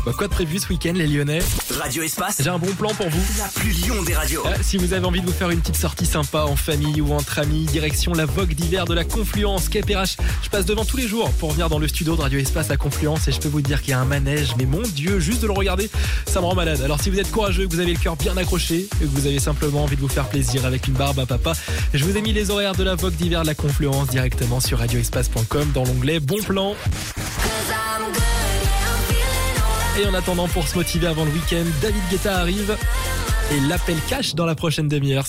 Quoi de prévu ce week-end les Lyonnais? Radio Espace, J'ai un bon plan pour vous. la plus Lyon des radios. Si vous avez envie de vous faire une petite sortie sympa en famille ou entre amis, direction la Vogue d'hiver de la Confluence, Quai Perrache. Je passe devant tous les jours pour venir dans le studio de Radio Espace à Confluence et je peux vous dire qu'il y a un manège, mais mon Dieu, juste de le regarder, ça me rend malade. Alors si vous êtes courageux, que vous avez le cœur bien accroché et que vous avez simplement envie de vous faire plaisir avec une barbe à papa, je vous ai mis les horaires de la Vogue d'hiver de la Confluence directement sur radioespace.com dans l'onglet Bon Plan. Et en attendant, pour se motiver avant le week-end, David Guetta arrive et l'appel cash dans la prochaine demi-heure.